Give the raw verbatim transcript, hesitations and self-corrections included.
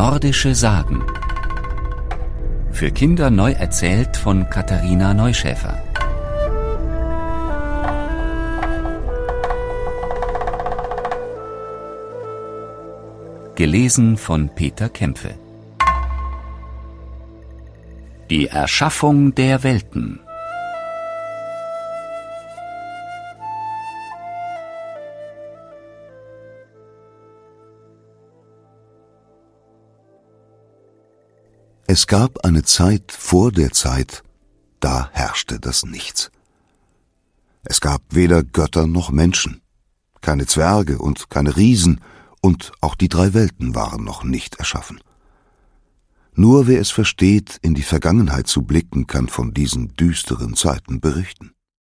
Nordische Sagen. Für Kinder neu erzählt von Katharina Neuschäfer. Gelesen von Peter Kämpfe. Die Erschaffung der Welten. Es gab eine Zeit vor der Zeit, da herrschte das Nichts. Es gab weder Götter noch Menschen, keine Zwerge und keine Riesen, und auch die drei Welten waren noch nicht erschaffen. Nur wer es versteht, in die Vergangenheit zu blicken, kann von diesen düsteren Zeiten berichten.